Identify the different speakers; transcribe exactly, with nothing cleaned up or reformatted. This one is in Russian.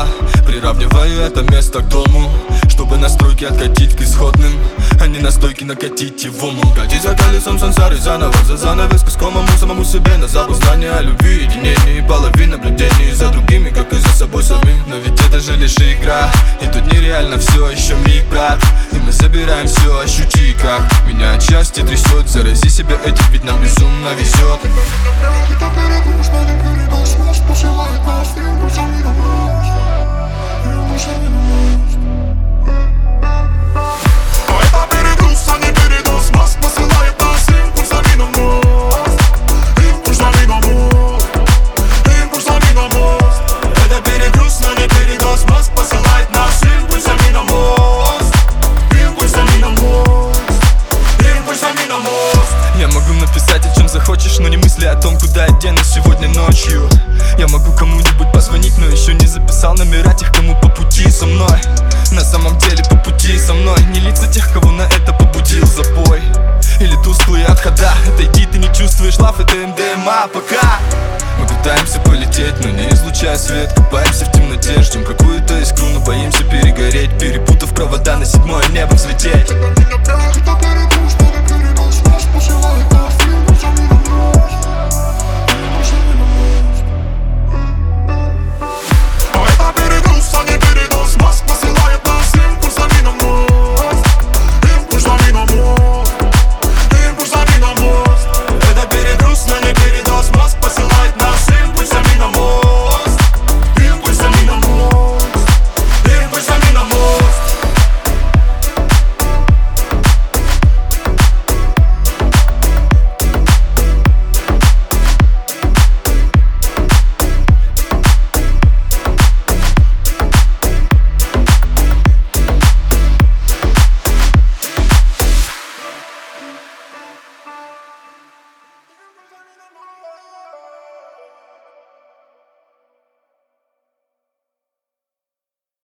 Speaker 1: дома. Приравниваю это место к дому, чтобы настройки откатить к исходным, а не настойки накатить его мум. Катить за колесом сансары заново, за занавеску скомому самому себе на запах знания о любви, единении, половин наблюдений за другими, как и за собой самим. Но ведь это же лишь игра, и тут нереально все, еще миг, брат. И мы забираем все, ощути как меня отчасти трясет. Зарази себя этим, ведь нам безумно везет. Я могу написать о чем захочешь, но не мысли о том, куда я денусь сегодня ночью. Я могу кому-нибудь позвонить, но еще не записал номера тех, кому по пути со мной. На самом деле по пути со мной не лица тех, кого на это побудил запой или тусклые отхода. Отойди, ты не чувствуешь лав, это эм дэ эм а пока. Мы пытаемся полететь, но не излучая свет. Купаемся в темноте, ждем какую-то искру, но боимся перегореть, перепутав провода на седьмое небо взлететь.